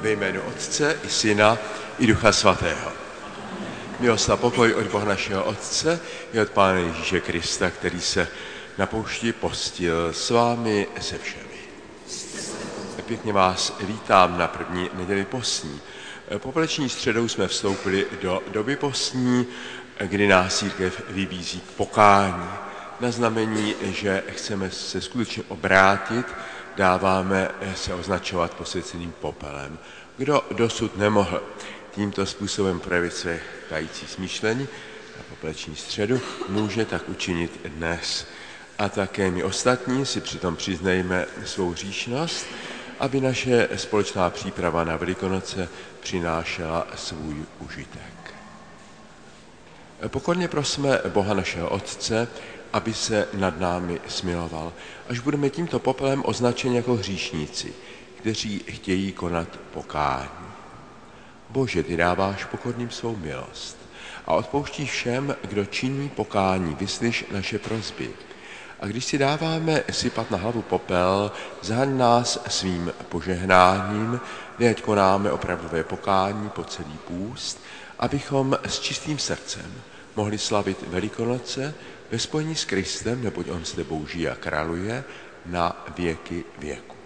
Ve jménu Otce i Syna i Ducha Svatého. Milost a pokoj od Boha našeho Otce i od Pána Ježíše Krista, který se na poušti postil s vámi se všemi. Pěkně vás vítám na první neděli postní. Popeleční středou jsme vstoupili do doby postní, kdy nás církev vybízí k pokání. Na znamení, že chceme se skutečně obrátit, dáváme se označovat posvěceným popelem. Kdo dosud nemohl tímto způsobem projevit své kající smýšlení na popeleční středu, může tak učinit dnes. A také my ostatní si přitom přiznejme svou hříšnost, aby naše společná příprava na Velikonoce přinášela svůj užitek. Pokorně prosme Boha našeho Otce, aby se nad námi smiloval, až budeme tímto popelem označeni jako hříšníci, kteří chtějí konat pokání. Bože, ty dáváš pokorným svou milost a odpouštíš všem, kdo činí pokání, vyslyš naše prosby. A když si dáváme sypat na hlavu popel, zahaň nás svým požehnáním, ať konáme opravdové pokání po celý půst, abychom s čistým srdcem mohli slavit Velikonoce ve spojení s Kristem, neboť on s tebou žije a králuje na věky věku.